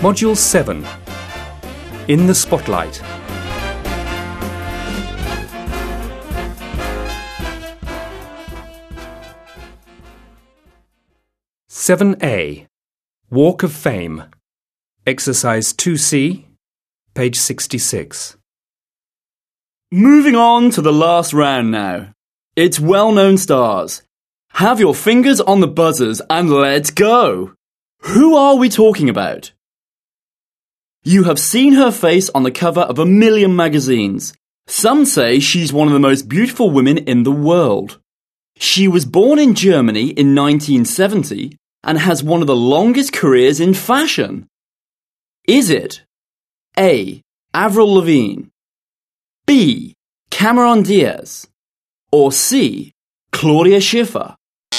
Module 7. In the Spotlight. Seven A. Walk of Fame. Exercise 2C, page 66. Moving on to the last round now. It's well-known stars. Have your fingers on the buzzers and let's go! Who are we talking about? You have seen her face on the cover of a million magazines. Some say she's one of the most beautiful women in the world. She was born in Germany in 1970 and has one of the longest careers in fashion. Is it A. Avril Lavigne, B. Cameron Diaz, or C. Claudia Schiffer?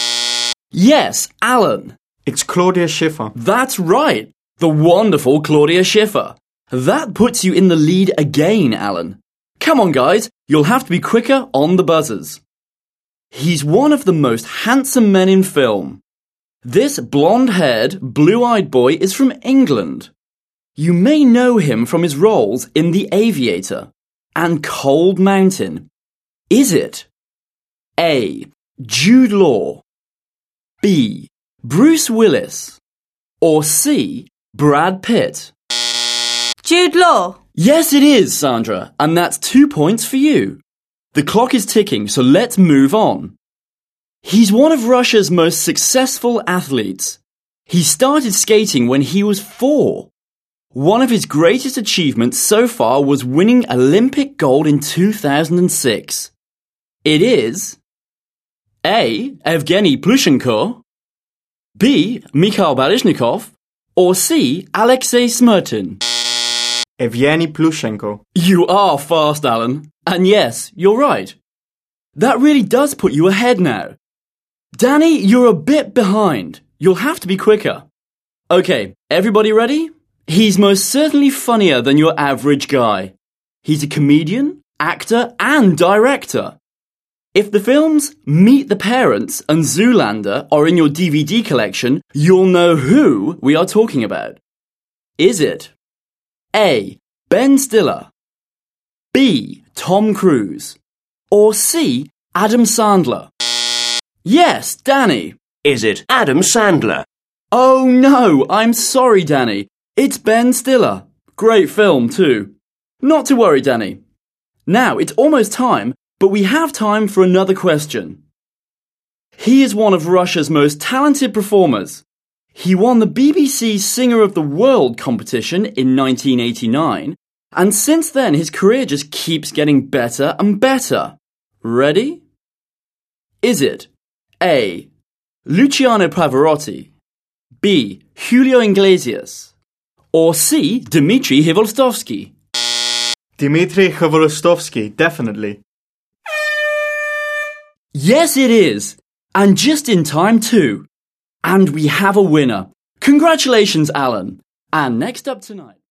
Yes, Alan. It's Claudia Schiffer. That's right, the wonderful Claudia Schiffer. That puts you in the lead again, Alan. Come on, guys, you'll have to be quicker on the buzzers. He's one of the most handsome men in film. This blonde-haired, blue-eyed boy is from England. You may know him from his roles in The Aviator and Cold Mountain. Is it A. Jude Law, B. Bruce Willis, or C. Brad Pitt? Jude Law. Yes, it is, Sandra, and that's 2 points for you. The clock is ticking, so let's move on. He's one of Russia's most successful athletes. He started skating when he was 4. One of his greatest achievements so far was winning Olympic gold in 2006. It is A. Evgeny Plushenko, B. Mikhail Baryshnikov, or C. Alexei Smyrtin? Evgeny Plushenko. You are fast, Alan. And yes, you're right. That really does put you ahead now. Danny, you're a bit behind. You'll have to be quicker. Okay, everybody ready? He's most certainly funnier than your average guy. He's a comedian, actor, and director. If the films Meet the Parents and Zoolander are in your DVD collection, you'll know who we are talking about. Is it A. Ben Stiller, B. Tom Cruise, or C. Adam Sandler? Yes, Danny. Is it Adam Sandler? Oh no, I'm sorry, Danny. It's Ben Stiller. Great film too. Not to worry, Danny. Now, it's almost time, but we have time for another question. He is one of Russia's most talented performers. He won the BBC Singer of the World competition in 1989, and since then his career just keeps getting better and better. Ready? Is it A. Luciano Pavarotti, B. Julio Iglesias, or C. Dmitry Hvostovsky? Dmitry Hvostovsky, definitely. Yes, it is. And just in time too. And we have a winner. Congratulations, Alan. And next up tonight...